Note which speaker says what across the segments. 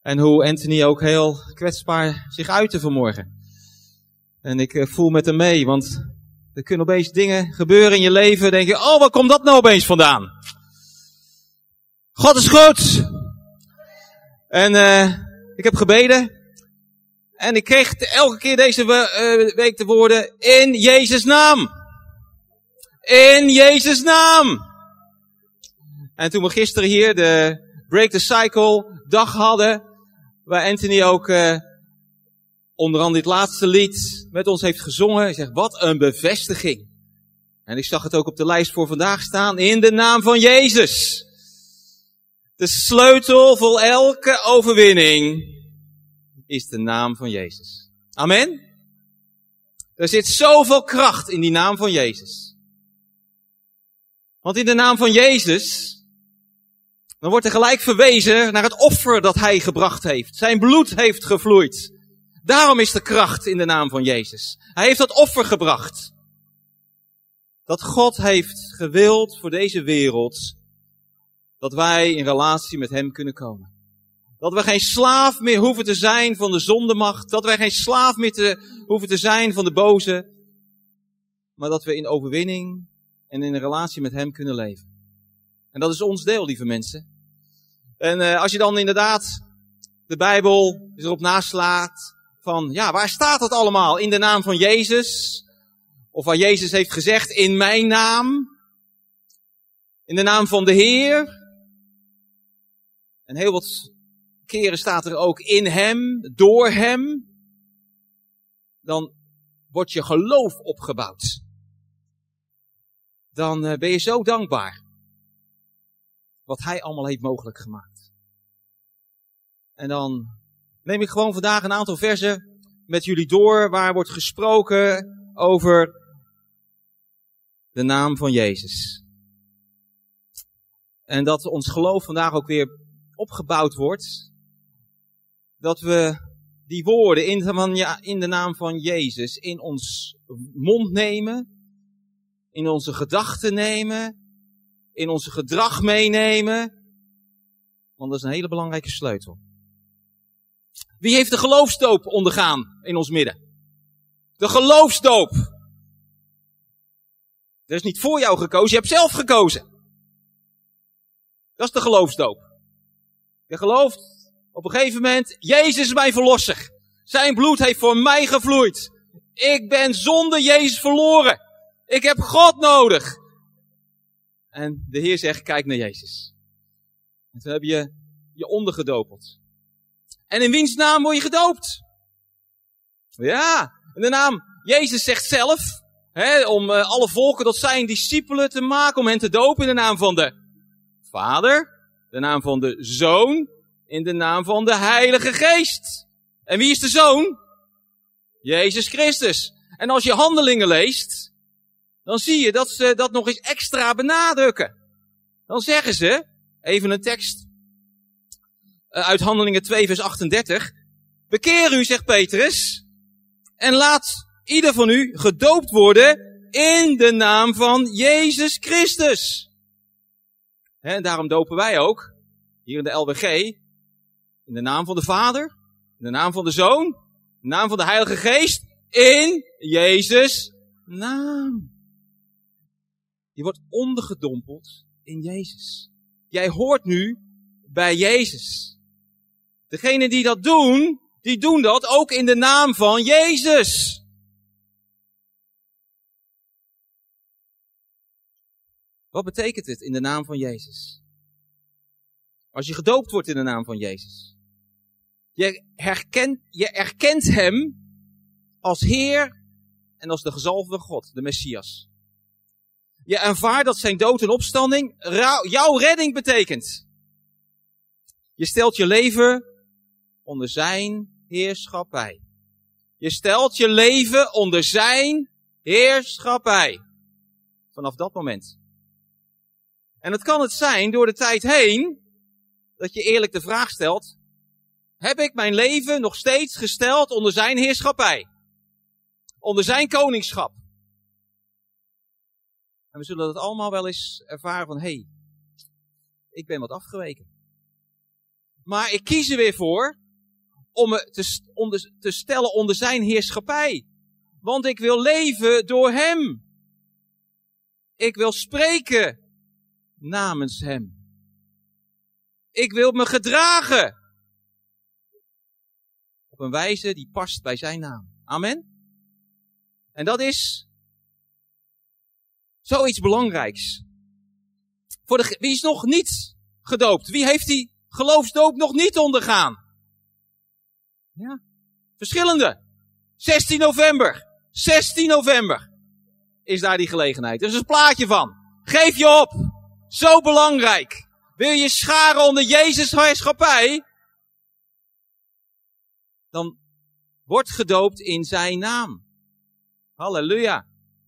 Speaker 1: En hoe Anthony ook heel kwetsbaar zich uitte vanmorgen. En ik voel met hem mee, want er kunnen opeens dingen gebeuren in je leven. Denk je, oh, waar komt dat nou opeens vandaan? God is goed! En ik heb gebeden. En ik kreeg elke keer deze week de woorden, in Jezus' naam. In Jezus' naam. En toen we gisteren hier de Break the Cycle dag hadden, waar Anthony ook onder andere dit laatste lied met ons heeft gezongen. Ik zeg, wat een bevestiging. En ik zag het ook op de lijst voor vandaag staan, in de naam van Jezus. De sleutel voor elke overwinning is de naam van Jezus. Amen. Er zit zoveel kracht in die naam van Jezus. Want in de naam van Jezus, dan wordt er gelijk verwezen naar het offer dat hij gebracht heeft. Zijn bloed heeft gevloeid. Daarom is de kracht in de naam van Jezus. Hij heeft dat offer gebracht. Dat God heeft gewild voor deze wereld, dat wij in relatie met hem kunnen komen. Dat we geen slaaf meer hoeven te zijn van de zondemacht. Dat wij geen slaaf meer hoeven te zijn van de boze. Maar dat we in overwinning en in een relatie met hem kunnen leven. En dat is ons deel, lieve mensen. En als je dan inderdaad de Bijbel erop naslaat van, ja, waar staat het allemaal? In de naam van Jezus? Of waar Jezus heeft gezegd, in mijn naam? In de naam van de Heer? En heel wat keren staat er ook in hem, door hem. Dan wordt je geloof opgebouwd. Dan ben je zo dankbaar. Wat hij allemaal heeft mogelijk gemaakt. En dan neem ik gewoon vandaag een aantal versen met jullie door, waar wordt gesproken over de naam van Jezus. En dat ons geloof vandaag ook weer opgebouwd wordt. Dat we die woorden in de naam van Jezus in ons mond nemen. In onze gedachten nemen. In onze gedrag meenemen. Want dat is een hele belangrijke sleutel. Wie heeft de geloofsdoop ondergaan in ons midden? De geloofsdoop. Dat is niet voor jou gekozen, je hebt zelf gekozen. Dat is de geloofsdoop. Je gelooft op een gegeven moment, Jezus is mijn verlosser. Zijn bloed heeft voor mij gevloeid. Ik ben zonder Jezus verloren. Ik heb God nodig. En de Heer zegt, kijk naar Jezus. En toen heb je je ondergedoopeld. En in wiens naam word je gedoopt? Ja, in de naam, Jezus zegt zelf, om alle volken tot zijn discipelen te maken, om hen te dopen in de naam van de Vader, de naam van de Zoon, in de naam van de Heilige Geest. En wie is de Zoon? Jezus Christus. En als je Handelingen leest, dan zie je dat ze dat nog eens extra benadrukken. Dan zeggen ze, even een tekst uit Handelingen 2 vers 38. Bekeer u, zegt Petrus, en laat ieder van u gedoopt worden in de naam van Jezus Christus. En daarom dopen wij ook, hier in de LWG, in de naam van de Vader, in de naam van de Zoon, in de naam van de Heilige Geest, in Jezus' naam. Je wordt ondergedompeld in Jezus. Jij hoort nu bij Jezus. Degenen die dat doen, die doen dat ook in de naam van Jezus. Wat betekent het in de naam van Jezus? Als je gedoopt wordt in de naam van Jezus. Je erkent hem als Heer en als de gezalfde God, de Messias. Je aanvaardt dat zijn dood en opstanding jouw redding betekent. Je stelt je leven onder zijn heerschappij. Je stelt je leven onder zijn heerschappij. Vanaf dat moment. En het kan het zijn door de tijd heen, dat je eerlijk de vraag stelt, heb ik mijn leven nog steeds gesteld onder zijn heerschappij? Onder zijn koningschap? En we zullen dat allemaal wel eens ervaren van, hey, ik ben wat afgeweken. Maar ik kies er weer voor om me te stellen onder zijn heerschappij. Want ik wil leven door hem. Ik wil spreken namens hem. Ik wil me gedragen op een wijze die past bij zijn naam. Amen. En dat is zoiets belangrijks. Wie is nog niet gedoopt? Wie heeft die geloofsdoop nog niet ondergaan? Ja, verschillende. 16 november. 16 november is daar die gelegenheid. Er is een plaatje van. Geef je op. Zo belangrijk. Wil je scharen onder Jezus' heerschappij? Dan word gedoopt in zijn naam. Halleluja.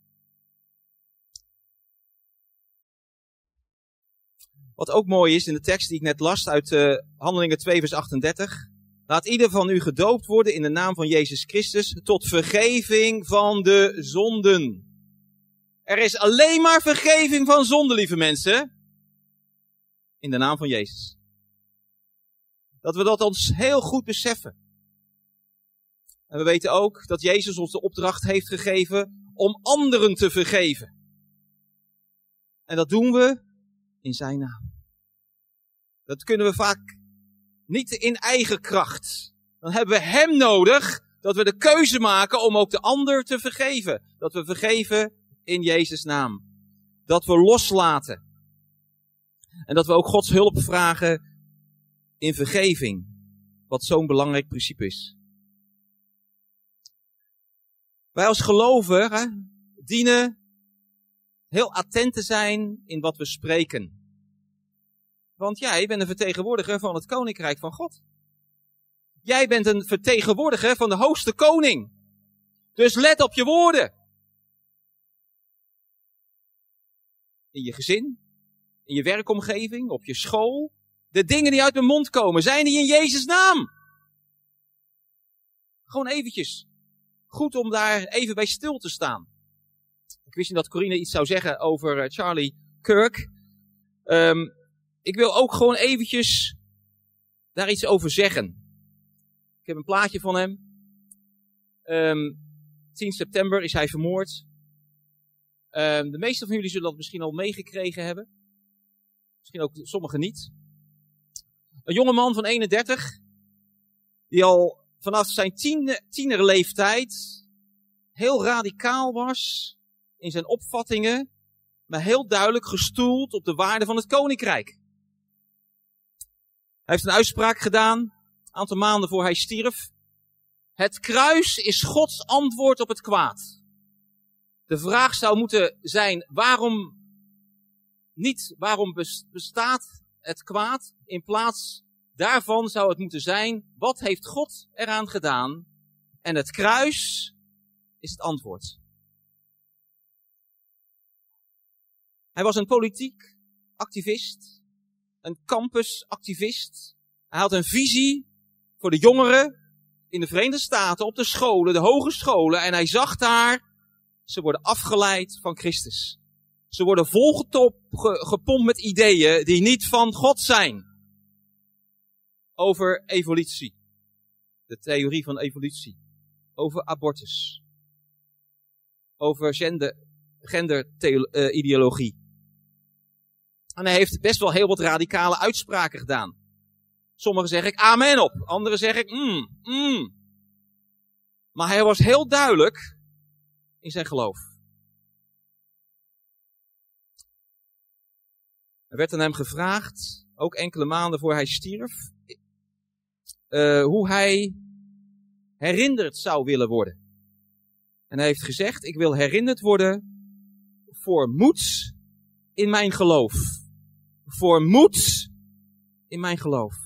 Speaker 1: Wat ook mooi is in de tekst die ik net las uit Handelingen 2 vers 38. Laat ieder van u gedoopt worden in de naam van Jezus Christus tot vergeving van de zonden. Er is alleen maar vergeving van zonden, lieve mensen. In de naam van Jezus. Dat we dat ons heel goed beseffen. En we weten ook dat Jezus ons de opdracht heeft gegeven om anderen te vergeven. En dat doen we in zijn naam. Dat kunnen we vaak niet in eigen kracht. Dan hebben we hem nodig dat we de keuze maken om ook de ander te vergeven. Dat we vergeven in Jezus' naam. Dat we loslaten. En dat we ook Gods hulp vragen in vergeving. Wat zo'n belangrijk principe is. Wij als gelovigen dienen heel attent te zijn in wat we spreken. Want jij bent een vertegenwoordiger van het Koninkrijk van God. Jij bent een vertegenwoordiger van de hoogste koning. Dus let op je woorden. In je gezin, in je werkomgeving, op je school. De dingen die uit mijn mond komen, zijn die in Jezus' naam? Gewoon eventjes. Goed om daar even bij stil te staan. Ik wist niet dat Corine iets zou zeggen over Charlie Kirk. Ik wil ook gewoon eventjes daar iets over zeggen. Ik heb een plaatje van hem. 10 september is hij vermoord. De meeste van jullie zullen dat misschien al meegekregen hebben. Misschien ook sommigen niet. Een jongeman van 31. Die al vanaf zijn tienerleeftijd heel radicaal was in zijn opvattingen. Maar heel duidelijk gestoeld op de waarde van het koninkrijk. Hij heeft een uitspraak gedaan, een aantal maanden voor hij stierf. Het kruis is Gods antwoord op het kwaad. De vraag zou moeten zijn, waarom bestaat het kwaad? In plaats daarvan zou het moeten zijn, wat heeft God eraan gedaan? En het kruis is het antwoord. Hij was een politiek activist. Een campusactivist. Hij had een visie voor de jongeren in de Verenigde Staten op de scholen, de hogescholen. En hij zag daar, ze worden afgeleid van Christus. Ze worden volgepompt met ideeën die niet van God zijn. Over evolutie. De theorie van evolutie. Over abortus. Over genderideologie. En hij heeft best wel heel wat radicale uitspraken gedaan. Sommigen zeg ik amen op. Anderen zeg ik Maar hij was heel duidelijk in zijn geloof. Er werd aan hem gevraagd, ook enkele maanden voor hij stierf, hoe hij herinnerd zou willen worden. En hij heeft gezegd, ik wil herinnerd worden voor moed in mijn geloof. Voor moed in mijn geloof.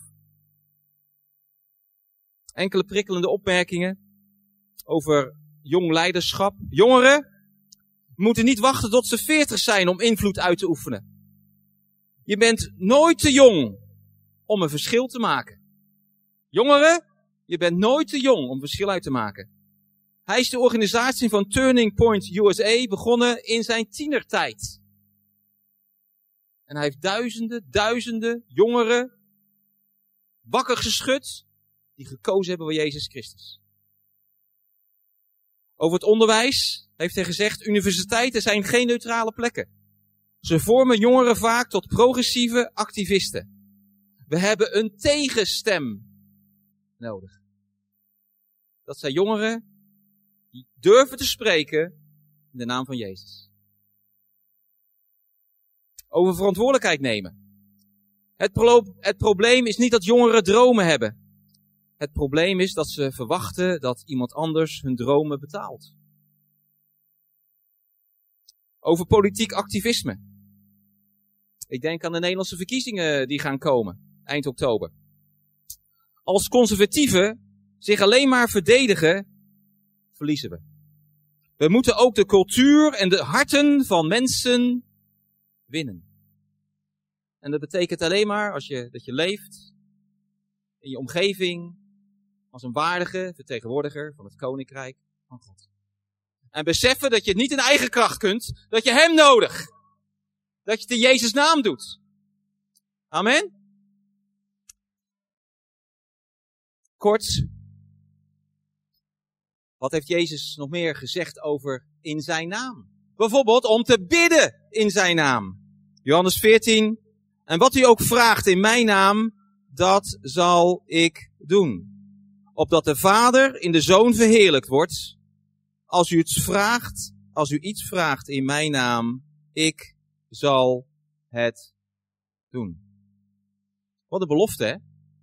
Speaker 1: Enkele prikkelende opmerkingen over jong leiderschap. Jongeren moeten niet wachten tot ze 40 zijn om invloed uit te oefenen. Je bent nooit te jong om een verschil te maken. Jongeren, je bent nooit te jong om een verschil uit te maken. Hij is de organisatie van Turning Point USA begonnen in zijn tienertijd. En hij heeft duizenden jongeren wakker geschud, die gekozen hebben voor Jezus Christus. Over het onderwijs heeft hij gezegd, universiteiten zijn geen neutrale plekken. Ze vormen jongeren vaak tot progressieve activisten. We hebben een tegenstem nodig. Dat zijn jongeren die durven te spreken in de naam van Jezus. Over verantwoordelijkheid nemen. Het probleem is niet dat jongeren dromen hebben. Het probleem is dat ze verwachten dat iemand anders hun dromen betaalt. Over politiek activisme. Ik denk aan de Nederlandse verkiezingen die gaan komen, eind oktober. Als conservatieven zich alleen maar verdedigen, verliezen we. We moeten ook de cultuur en de harten van mensen winnen. En dat betekent alleen maar dat je leeft in je omgeving als een waardige vertegenwoordiger van het Koninkrijk van God. En beseffen dat je het niet in eigen kracht kunt, dat je hem nodig. Dat je het in Jezus' naam doet. Amen. Kort. Wat heeft Jezus nog meer gezegd over in zijn naam? Bijvoorbeeld om te bidden in zijn naam. Johannes 14. En wat u ook vraagt in mijn naam, dat zal ik doen. Opdat de Vader in de Zoon verheerlijkt wordt. Als u iets vraagt in mijn naam, ik zal het doen. Wat een belofte, hè?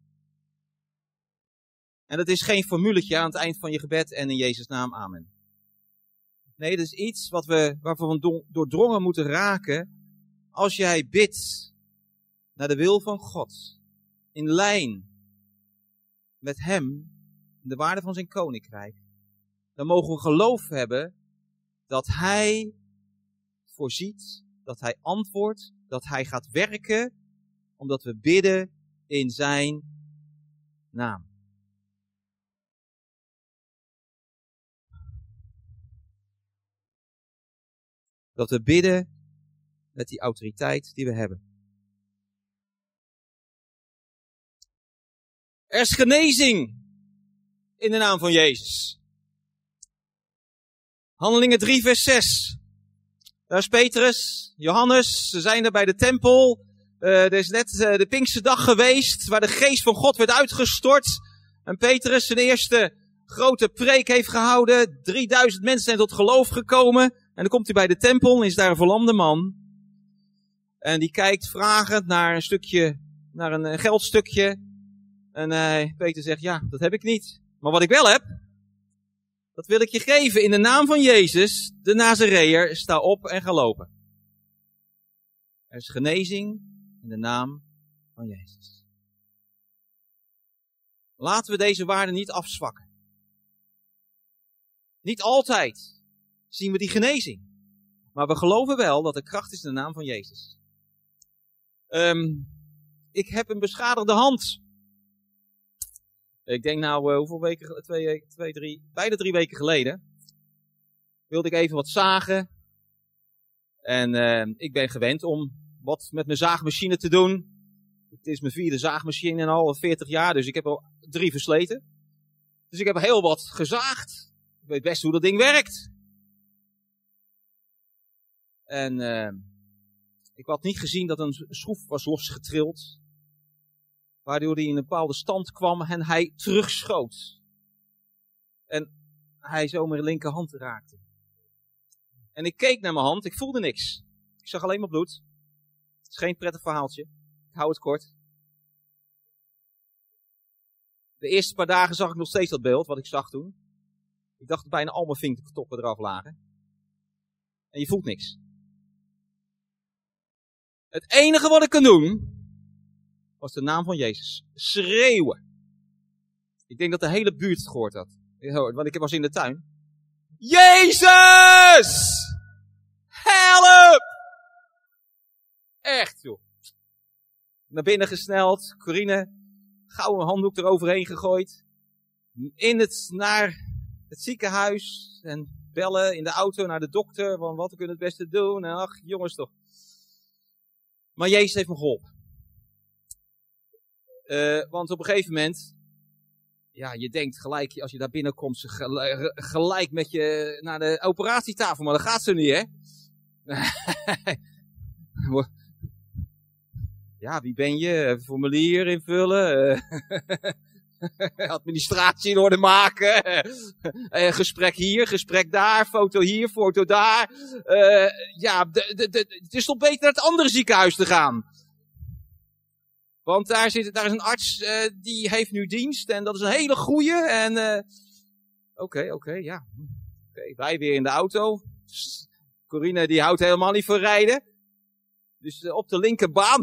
Speaker 1: En dat is geen formuletje aan het eind van je gebed en in Jezus' naam, amen. Nee, dat is iets waarvan we doordrongen moeten raken als jij bidt naar de wil van God. In lijn met hem, in de waarde van zijn koninkrijk. Dan mogen we geloof hebben dat hij voorziet, dat hij antwoordt, dat hij gaat werken, omdat we bidden in zijn naam. Dat we bidden met die autoriteit die we hebben. Er is genezing in de naam van Jezus. Handelingen 3 vers 6. Daar is Petrus, Johannes, ze zijn er bij de tempel. Er is net de Pinksterdag geweest, waar de geest van God werd uitgestort. En Petrus zijn eerste grote preek heeft gehouden. 3000 mensen zijn tot geloof gekomen. En dan komt hij bij de tempel en is daar een verlamde man. En die kijkt vragend naar een geldstukje. En Peter zegt, ja, dat heb ik niet. Maar wat ik wel heb, dat wil ik je geven. In de naam van Jezus, de Nazareër, sta op en ga lopen. Er is genezing in de naam van Jezus. Laten we deze waarden niet afzwakken. Niet altijd zien we die genezing. Maar we geloven wel dat er kracht is in de naam van Jezus. Ik heb een beschadigde hand. Ik denk hoeveel weken, bijna 3 weken geleden, wilde ik even wat zagen. En ik ben gewend om wat met mijn zaagmachine te doen. Het is mijn 4e zaagmachine en al 40 jaar, dus ik heb al 3 versleten. Dus ik heb heel wat gezaagd. Ik weet best hoe dat ding werkt. En ik had niet gezien dat een schroef was losgetrild. Waardoor hij in een bepaalde stand kwam en hij terugschoot. En hij zo mijn linkerhand raakte. En ik keek naar mijn hand, ik voelde niks. Ik zag alleen maar bloed. Het is geen prettig verhaaltje. Ik hou het kort. De eerste paar dagen zag ik nog steeds dat beeld, wat ik zag toen. Ik dacht dat bijna al mijn vingertoppen eraf lagen. En je voelt niks. Het enige wat ik kan doen, was de naam van Jezus. Schreeuwen. Ik denk dat de hele buurt het gehoord had. Want ik was in de tuin. Jezus! Help! Echt, joh. Naar binnen gesneld. Corine, gauw een handdoek eroverheen gegooid. Naar het ziekenhuis. En bellen in de auto naar de dokter. Want wat we kunnen het beste doen. En ach, jongens toch. Maar Jezus heeft me geholpen. Want op een gegeven moment, ja, je denkt gelijk, als je daar binnenkomt, gelijk met je naar de operatietafel. Maar dat gaat zo niet, hè? Ja, wie ben je? Formulier invullen. Administratie in orde maken. Gesprek hier, gesprek daar. Foto hier, foto daar. Ja, het is toch beter naar het andere ziekenhuis te gaan. Want daar is een arts, die heeft nu dienst. En dat is een hele goeie. En oké, ja. Oké, wij weer in de auto. Corine die houdt helemaal niet van rijden. Dus op de linkerbaan.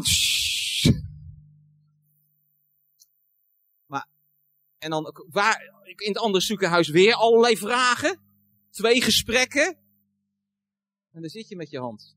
Speaker 1: Maar, en dan in het andere ziekenhuis weer allerlei vragen. 2 gesprekken. En dan zit je met je hand.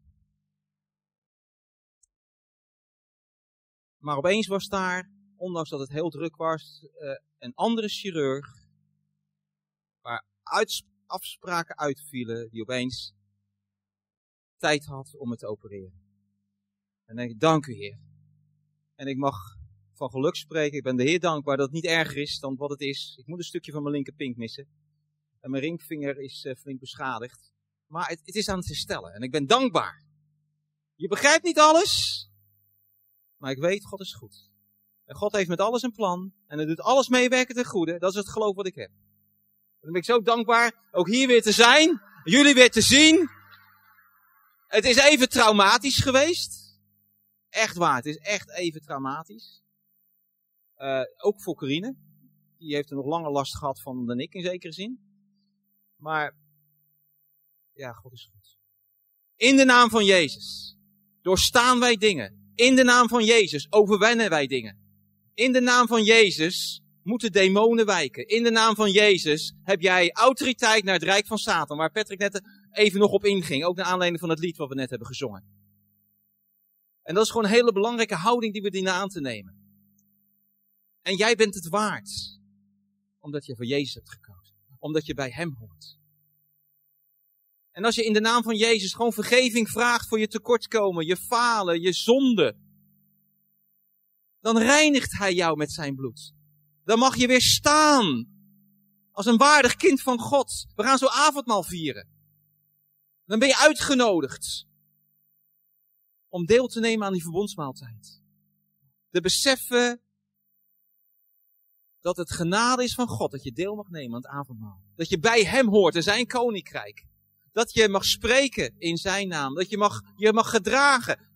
Speaker 1: Maar opeens was daar, ondanks dat het heel druk was, een andere chirurg. Waar afspraken uitvielen die opeens tijd had om het te opereren. En dan denk ik, dank u Heer. En ik mag van geluk spreken, ik ben de Heer dankbaar dat het niet erger is dan wat het is. Ik moet een stukje van mijn linkerpink missen. En mijn ringvinger is flink beschadigd. Maar het is aan het herstellen. En ik ben dankbaar. Je begrijpt niet alles. Maar ik weet, God is goed. En God heeft met alles een plan. En hij doet alles meewerken ten goede. Dat is het geloof wat ik heb. En dan ben ik zo dankbaar ook hier weer te zijn. Jullie weer te zien. Het is even traumatisch geweest. Echt waar, het is echt even traumatisch. Ook voor Corine. Die heeft er nog langer last gehad van dan ik in zekere zin. Maar, ja, God is goed. In de naam van Jezus doorstaan wij dingen. In de naam van Jezus overwinnen wij dingen. In de naam van Jezus moeten demonen wijken. In de naam van Jezus heb jij autoriteit naar het rijk van Satan. Waar Patrick net even nog op inging. Ook naar aanleiding van het lied wat we net hebben gezongen. En dat is gewoon een hele belangrijke houding die we dienen aan te nemen. En jij bent het waard. Omdat je voor Jezus hebt gekozen. Omdat je bij Hem hoort. En als je in de naam van Jezus gewoon vergeving vraagt voor je tekortkomen, je falen, je zonde. Dan reinigt Hij jou met zijn bloed. Dan mag je weer staan. Als een waardig kind van God. We gaan zo avondmaal vieren. Dan ben je uitgenodigd. Om deel te nemen aan die verbondsmaaltijd. Te beseffen dat het genade is van God. Dat je deel mag nemen aan het avondmaal. Dat je bij Hem hoort in zijn koninkrijk. Dat je mag spreken in zijn naam. Dat je mag gedragen.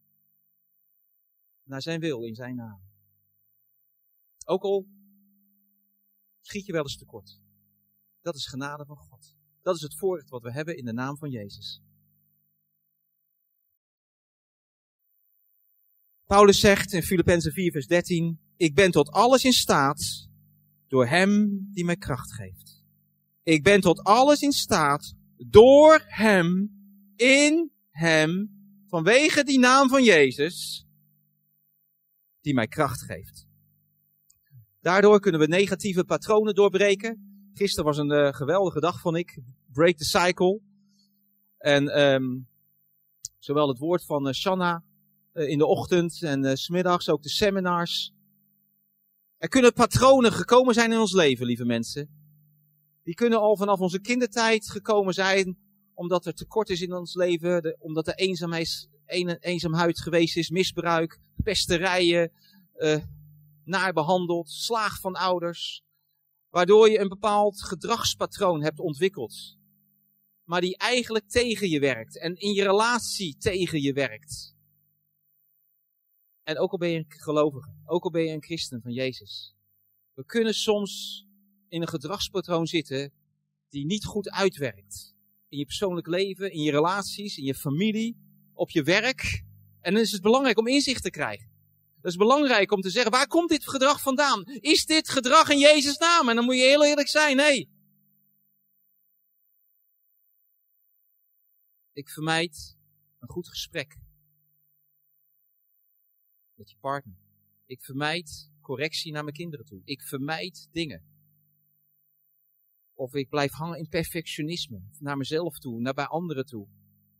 Speaker 1: Naar zijn wil in zijn naam. Ook al schiet je wel eens tekort. Dat is genade van God. Dat is het voorrecht wat we hebben in de naam van Jezus. Paulus zegt in Filippenzen 4 vers 13. Ik ben tot alles in staat door Hem die mij kracht geeft. Ik ben tot alles in staat door Hem, in Hem, vanwege die naam van Jezus, die mij kracht geeft. Daardoor kunnen we negatieve patronen doorbreken. Gisteren was een geweldige dag, vond ik. Break the cycle. En zowel het woord van Shanna in de ochtend en 's middags ook de seminars. Er kunnen patronen gekomen zijn in ons leven, lieve mensen. Die kunnen al vanaf onze kindertijd gekomen zijn, omdat er tekort is in ons leven, omdat er eenzaamheid geweest is, misbruik, pesterijen, naar behandeld, slaag van ouders, waardoor je een bepaald gedragspatroon hebt ontwikkeld, maar die eigenlijk tegen je werkt en in je relatie tegen je werkt. En ook al ben je een gelovige, ook al ben je een christen van Jezus, we kunnen soms in een gedragspatroon zitten die niet goed uitwerkt. In je persoonlijk leven, in je relaties, in je familie, op je werk. En dan is het belangrijk om inzicht te krijgen. Dat is belangrijk om te zeggen, waar komt dit gedrag vandaan? Is dit gedrag in Jezus' naam? En dan moet je heel eerlijk zijn, nee. Ik vermijd een goed gesprek met je partner. Ik vermijd correctie naar mijn kinderen toe. Ik vermijd dingen. Of ik blijf hangen in perfectionisme. Naar mezelf toe, naar bij anderen toe.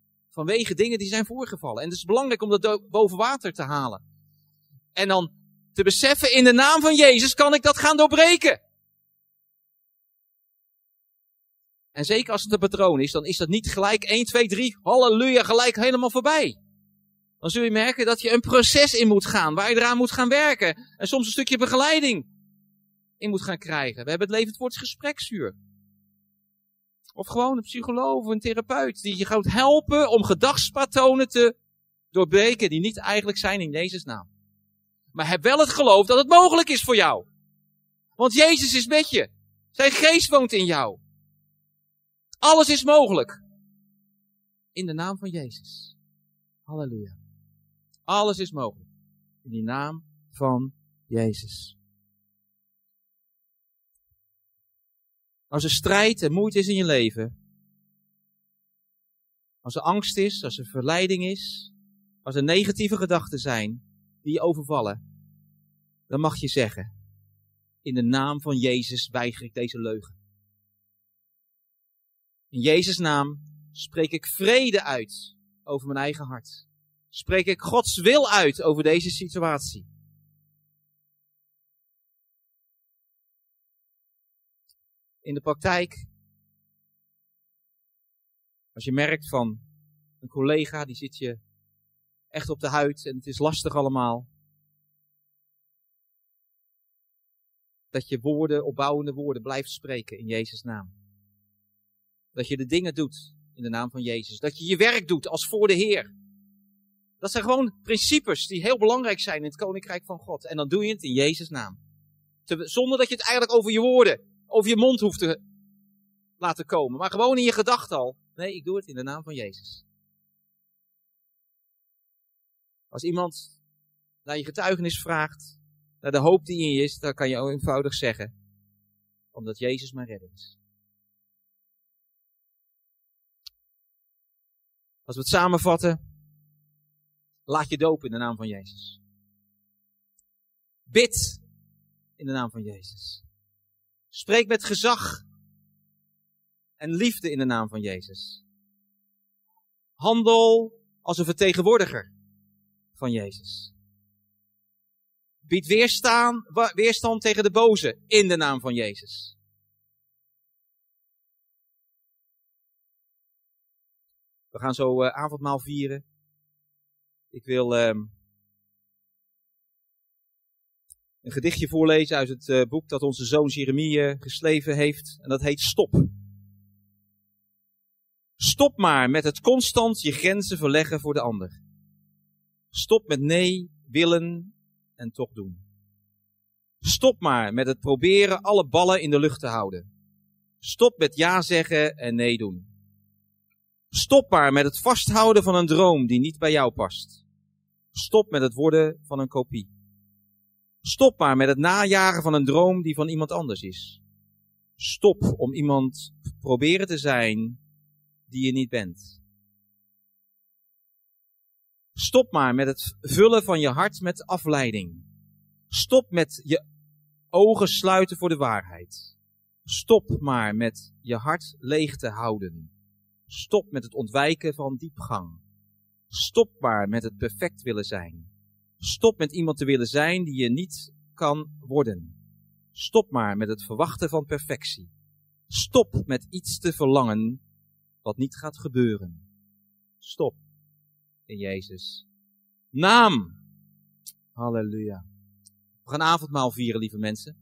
Speaker 1: Vanwege dingen die zijn voorgevallen. En het is belangrijk om dat boven water te halen. En dan te beseffen, in de naam van Jezus kan ik dat gaan doorbreken. En zeker als het een patroon is, dan is dat niet gelijk 1, 2, 3, halleluja, gelijk helemaal voorbij. Dan zul je merken dat je een proces in moet gaan, waar je eraan moet gaan werken. En soms een stukje begeleiding in moet gaan krijgen. We hebben het Levend Woord gespreksuur. Of gewoon een psycholoog of een therapeut die je gaat helpen om gedachtspatronen te doorbreken die niet eigenlijk zijn in Jezus' naam. Maar heb wel het geloof dat het mogelijk is voor jou. Want Jezus is met je. Zijn geest woont in jou. Alles is mogelijk. In de naam van Jezus. Halleluja. Alles is mogelijk. In die naam van Jezus. Als er strijd en moeite is in je leven. Als er angst is, als er verleiding is. Als er negatieve gedachten zijn die je overvallen. Dan mag je zeggen. In de naam van Jezus weiger ik deze leugen. In Jezus' naam spreek ik vrede uit over mijn eigen hart. Spreek ik Gods wil uit over deze situatie. In de praktijk, als je merkt van een collega, die zit je echt op de huid en het is lastig allemaal. Dat je woorden, opbouwende woorden blijft spreken in Jezus' naam. Dat je de dingen doet in de naam van Jezus. Dat je je werk doet als voor de Heer. Dat zijn gewoon principes die heel belangrijk zijn in het Koninkrijk van God. En dan doe je het in Jezus' naam. Zonder dat je het eigenlijk over je woorden, over je mond hoeft te laten komen. Maar gewoon in je gedachten al. Nee, ik doe het in de naam van Jezus. Als iemand naar je getuigenis vraagt, naar de hoop die in je is, dan kan je eenvoudig zeggen. Omdat Jezus mijn redder is. Als we het samenvatten, laat je dopen in de naam van Jezus. Bid in de naam van Jezus. Spreek met gezag en liefde in de naam van Jezus. Handel als een vertegenwoordiger van Jezus. Bied weerstand tegen de boze in de naam van Jezus. We gaan zo avondmaal vieren. Ik wil een gedichtje voorlezen uit het boek dat onze zoon Jeremie geschreven heeft. En dat heet Stop. Stop maar met het constant je grenzen verleggen voor de ander. Stop met nee, willen en toch doen. Stop maar met het proberen alle ballen in de lucht te houden. Stop met ja zeggen en nee doen. Stop maar met het vasthouden van een droom die niet bij jou past. Stop met het worden van een kopie. Stop maar met het najagen van een droom die van iemand anders is. Stop om iemand proberen te zijn die je niet bent. Stop maar met het vullen van je hart met afleiding. Stop met je ogen sluiten voor de waarheid. Stop maar met je hart leeg te houden. Stop met het ontwijken van diepgang. Stop maar met het perfect willen zijn. Stop met iemand te willen zijn die je niet kan worden. Stop maar met het verwachten van perfectie. Stop met iets te verlangen wat niet gaat gebeuren. Stop in Jezus' naam. Halleluja. We gaan avondmaal vieren, lieve mensen.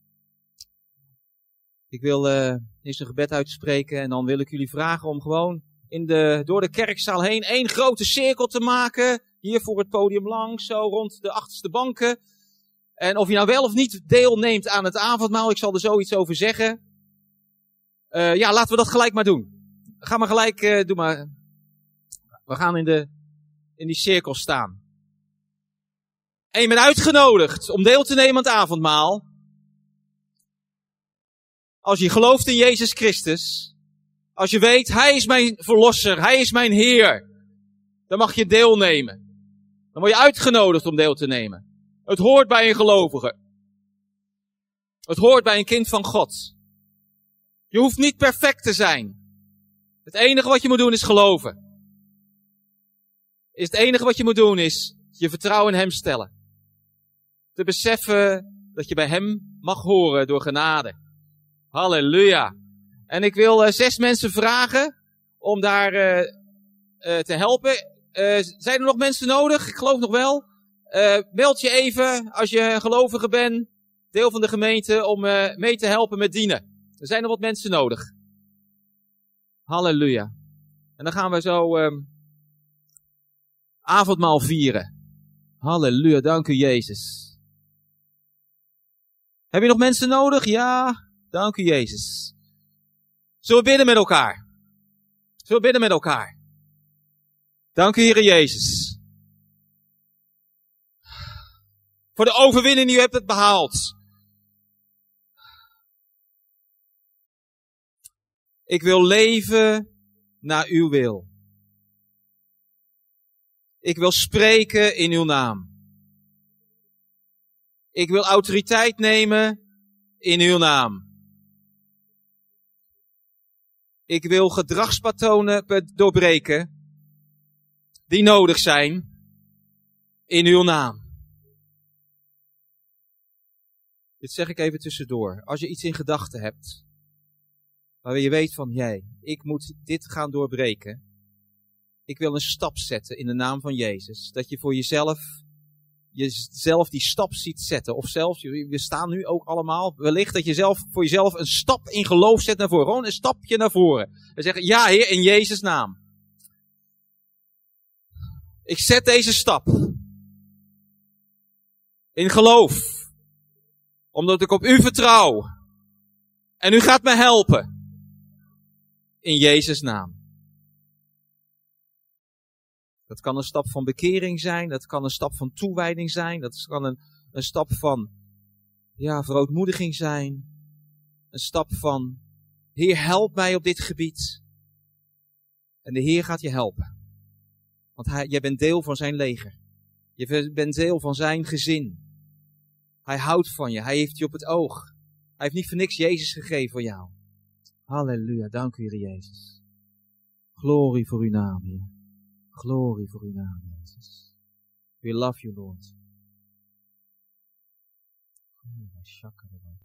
Speaker 1: Ik wil eerst een gebed uitspreken en dan wil ik jullie vragen om gewoon door de kerkzaal heen 1 grote cirkel te maken. Hier voor het podium langs, zo rond de achterste banken. En of je nou wel of niet deelneemt aan het avondmaal, ik zal er zoiets over zeggen. Laten we dat gelijk maar doen. Ga maar gelijk, doe maar. We gaan in die cirkel staan. En je bent uitgenodigd om deel te nemen aan het avondmaal. Als je gelooft in Jezus Christus. Als je weet, Hij is mijn verlosser, Hij is mijn Heer. Dan mag je deelnemen. Dan word je uitgenodigd om deel te nemen. Het hoort bij een gelovige. Het hoort bij een kind van God. Je hoeft niet perfect te zijn. Het enige wat je moet doen is geloven. Het enige wat je moet doen is je vertrouwen in Hem stellen. te beseffen dat je bij hem mag horen door genade. Halleluja. En ik wil 6 mensen vragen om daar te helpen. Zijn er nog mensen nodig? Ik geloof nog wel. Meld je even als je een gelovige bent, deel van de gemeente, om mee te helpen met dienen. Er zijn nog wat mensen nodig. Halleluja. En dan gaan we zo avondmaal vieren. Halleluja, dank u Jezus. Heb je nog mensen nodig? Ja, dank u Jezus. Zullen we bidden met elkaar? Zullen we bidden met elkaar? Dank u Heere Jezus. Voor de overwinning die u hebt behaald. Ik wil leven naar uw wil. Ik wil spreken in uw naam. Ik wil autoriteit nemen in uw naam. Ik wil gedragspatronen doorbreken die nodig zijn in uw naam. Dit zeg ik even tussendoor. Als je iets in gedachten hebt, waar je weet van, ik moet dit gaan doorbreken. Ik wil een stap zetten in de naam van Jezus. Dat je voor jezelf die stap ziet zetten. Of zelfs, we staan nu ook allemaal, wellicht dat je voor jezelf een stap in geloof zet naar voren. Gewoon een stapje naar voren. En zeggen, ja Heer, in Jezus' naam. Ik zet deze stap. In geloof. Omdat ik op u vertrouw. En u gaat me helpen. In Jezus' naam. Dat kan een stap van bekering zijn. Dat kan een stap van toewijding zijn. Dat kan een stap van verootmoediging zijn. Een stap van, Heer, help mij op dit gebied. En de Heer gaat je helpen. Want jij bent deel van zijn leger. Je bent deel van zijn gezin. Hij houdt van je. Hij heeft je op het oog. Hij heeft niet voor niks Jezus gegeven voor jou. Halleluja, dank u Heer Jezus. Glorie voor uw naam, Heer. Glorie voor uw naam, Jezus. We love you, Lord.